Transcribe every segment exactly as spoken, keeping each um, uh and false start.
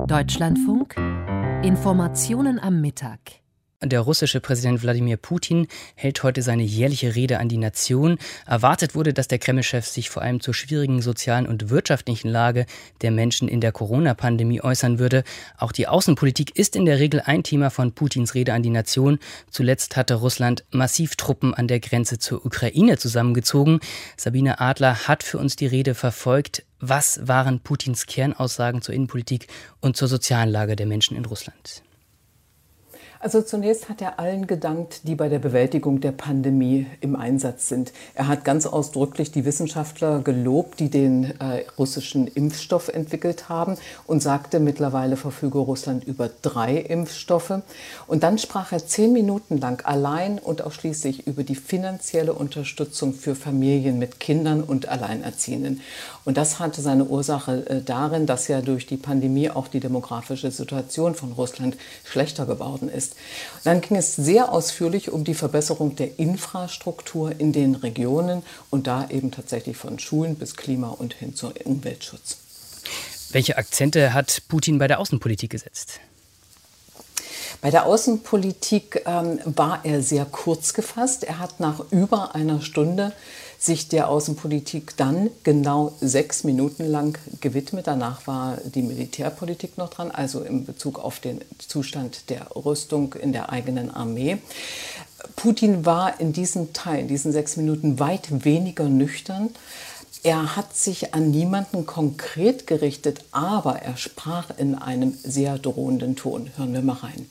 Deutschlandfunk Informationen am Mittag. Der russische Präsident Wladimir Putin hält heute seine jährliche Rede an die Nation. Erwartet wurde, dass der Kreml-Chef sich vor allem zur schwierigen sozialen und wirtschaftlichen Lage der Menschen in der Corona-Pandemie äußern würde. Auch die Außenpolitik ist in der Regel ein Thema von Putins Rede an die Nation. Zuletzt hatte Russland massiv Truppen an der Grenze zur Ukraine zusammengezogen. Sabine Adler hat für uns die Rede verfolgt. Was waren Putins Kernaussagen zur Innenpolitik und zur sozialen Lage der Menschen in Russland? Also zunächst hat er allen gedankt, die bei der Bewältigung der Pandemie im Einsatz sind. Er hat ganz ausdrücklich die Wissenschaftler gelobt, die den äh, russischen Impfstoff entwickelt haben und sagte, mittlerweile verfüge Russland über drei Impfstoffe. Und dann sprach er zehn Minuten lang allein und ausschließlich über die finanzielle Unterstützung für Familien mit Kindern und Alleinerziehenden. Und das hatte seine Ursache äh, darin, dass ja durch die Pandemie auch die demografische Situation von Russland schlechter geworden ist. Dann ging es sehr ausführlich um die Verbesserung der Infrastruktur in den Regionen und da eben tatsächlich von Schulen bis Klima und hin zum Umweltschutz. Welche Akzente hat Putin bei der Außenpolitik gesetzt? Bei der Außenpolitik ähm, war er sehr kurz gefasst. Er hat nach über einer Stunde sich der Außenpolitik dann genau sechs Minuten lang gewidmet. Danach war die Militärpolitik noch dran, also in Bezug auf den Zustand der Rüstung in der eigenen Armee. Putin war in diesem Teil, in diesen sechs Minuten, weit weniger nüchtern. Er hat sich an niemanden konkret gerichtet, aber er sprach in einem sehr drohenden Ton. Hören wir mal rein.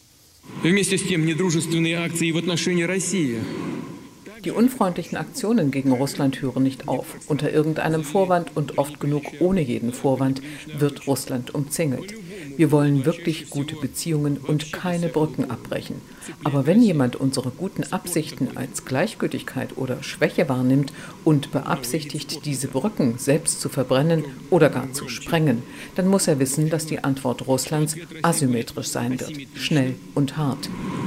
Die unfreundlichen Aktionen gegen Russland hören nicht auf. Unter irgendeinem Vorwand und oft genug ohne jeden Vorwand wird Russland umzingelt. Wir wollen wirklich gute Beziehungen und keine Brücken abbrechen. Aber wenn jemand unsere guten Absichten als Gleichgültigkeit oder Schwäche wahrnimmt und beabsichtigt, diese Brücken selbst zu verbrennen oder gar zu sprengen, dann muss er wissen, dass die Antwort Russlands asymmetrisch sein wird, schnell und hart.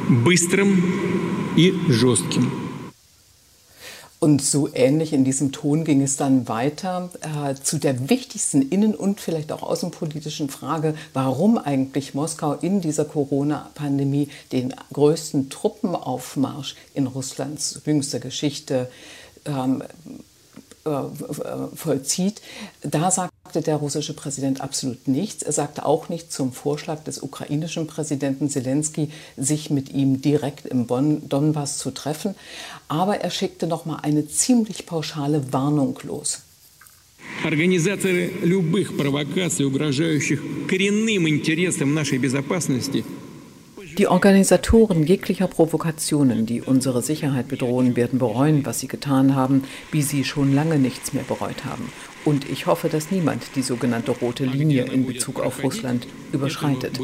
Und so ähnlich in diesem Ton ging es dann weiter äh, zu der wichtigsten innen- und vielleicht auch außenpolitischen Frage, warum eigentlich Moskau in dieser Corona-Pandemie den größten Truppenaufmarsch in Russlands jüngster Geschichte ähm, äh, vollzieht. Da sagte der russische Präsident absolut nichts. Er sagte auch nichts zum Vorschlag des ukrainischen Präsidenten Selenskyj, sich mit ihm direkt im Bon- Donbass zu treffen. Aber er schickte noch mal eine ziemlich pauschale Warnung los. Организация любых провокаций, угрожающих коренным интересам нашей безопасности. Die Organisatoren jeglicher Provokationen, die unsere Sicherheit bedrohen, werden bereuen, was sie getan haben, wie sie schon lange nichts mehr bereut haben. Und ich hoffe, dass niemand die sogenannte rote Linie in Bezug auf Russland überschreitet.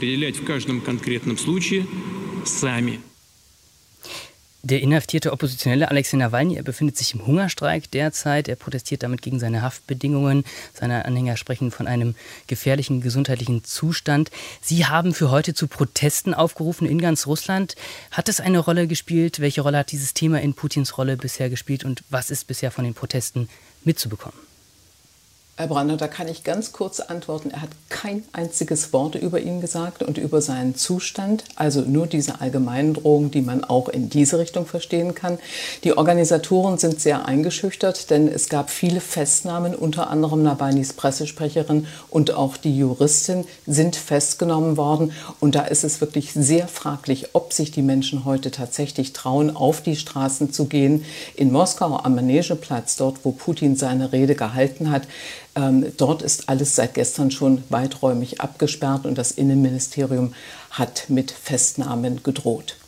Der inhaftierte Oppositionelle Alexei Nawalny, er befindet sich im Hungerstreik derzeit. Er protestiert damit gegen seine Haftbedingungen. Seine Anhänger sprechen von einem gefährlichen gesundheitlichen Zustand. Sie haben für heute zu Protesten aufgerufen in ganz Russland. Hat es eine Rolle gespielt? Welche Rolle hat dieses Thema in Putins Rolle bisher gespielt? Und was ist bisher von den Protesten mitzubekommen? Herr Brandner, da kann ich ganz kurz antworten. Er hat kein einziges Wort über ihn gesagt und über seinen Zustand. Also nur diese allgemeinen Drohungen, die man auch in diese Richtung verstehen kann. Die Organisatoren sind sehr eingeschüchtert, denn es gab viele Festnahmen, unter anderem Nawalnys Pressesprecherin und auch die Juristin sind festgenommen worden. Und da ist es wirklich sehr fraglich, ob sich die Menschen heute tatsächlich trauen, auf die Straßen zu gehen. In Moskau am Manegeplatz, dort wo Putin seine Rede gehalten hat, Ähm, dort ist alles seit gestern schon weiträumig abgesperrt und das Innenministerium hat mit Festnahmen gedroht.